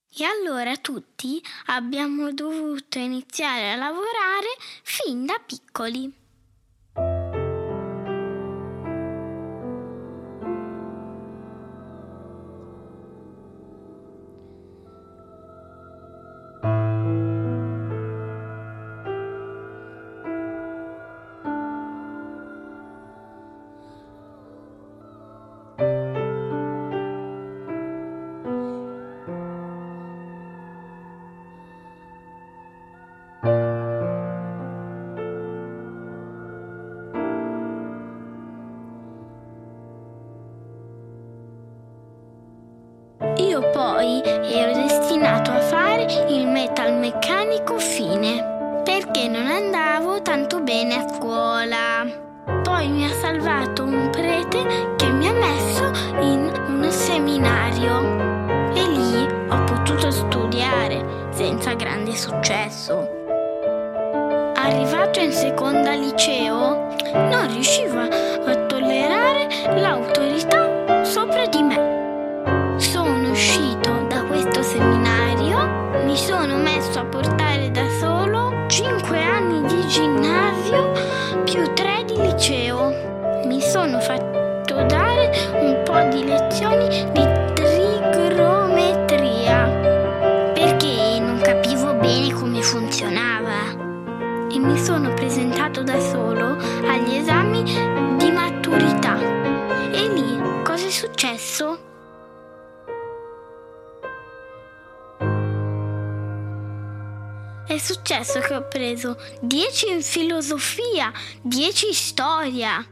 E allora tutti abbiamo dovuto iniziare a lavorare fin da piccoli. Io poi ero destinato a fare il metalmeccanico fine, perché non andavo tanto bene a scuola. Poi mi ha salvato un prete che mi ha messo in un seminario e lì ho potuto studiare senza grande successo. Arrivato in seconda liceo, non riuscivo a tollerare l'autorità sopra di me. Sono uscito da questo seminario, mi sono messo a portare da solo 5 anni di ginnasio più 3 di liceo. Mi sono fatto dare un po' di lezioni di trigonometria perché non capivo bene come funzionava e mi sono presentato da solo agli esami di maturità. E lì cosa è successo? È successo che ho preso 10 in filosofia, 10 in storia.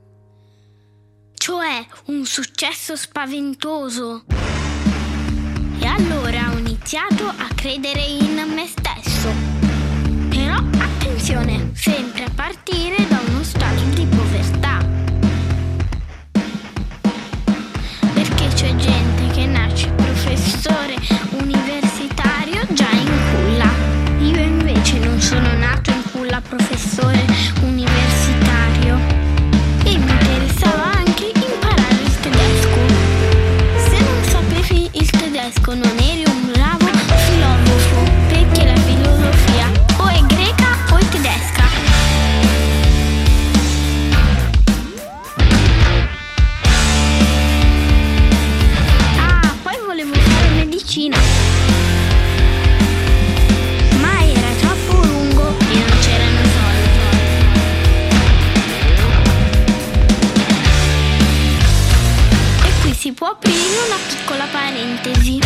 Cioè un successo spaventoso. E allora ho iniziato a credere in me stesso. Però attenzione, sempre a partire da uno stato di povertà. Perché c'è gente che nasce professore universitario già in culla. Io invece non sono nato in culla professore universitario e mi interessava anche imparare il tedesco. Se non sapevi il tedesco non eri un bravo filosofo, perché la filosofia o è greca o è tedesca. Ah, poi volevo fare medicina. Si può aprire una piccola parentesi.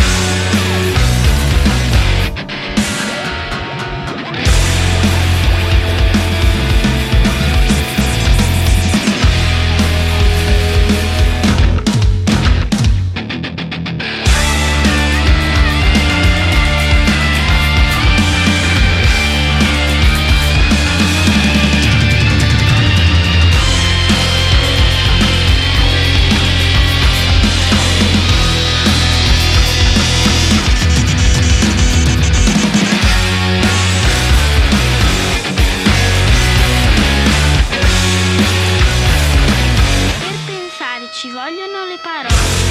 Ci vogliono le parole.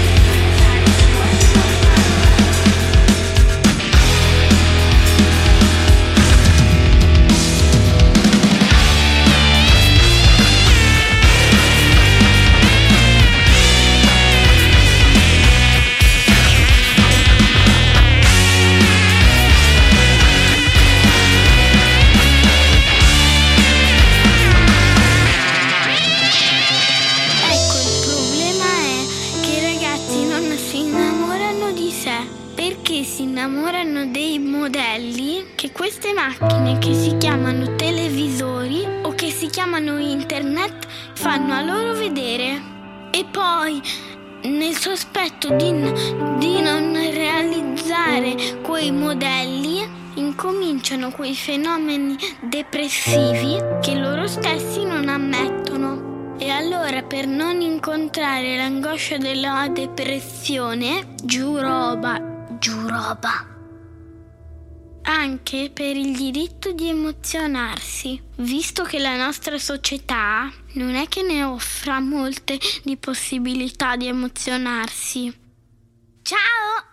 Perché si innamorano dei modelli che queste macchine che si chiamano televisori o che si chiamano internet fanno a loro vedere. E poi nel sospetto di non realizzare quei modelli incominciano quei fenomeni depressivi che loro stessi non ammettono. E allora, per non incontrare l'angoscia della depressione, giù roba. Anche per il diritto di emozionarsi, visto che la nostra società non è che ne offra molte di possibilità di emozionarsi. Ciao!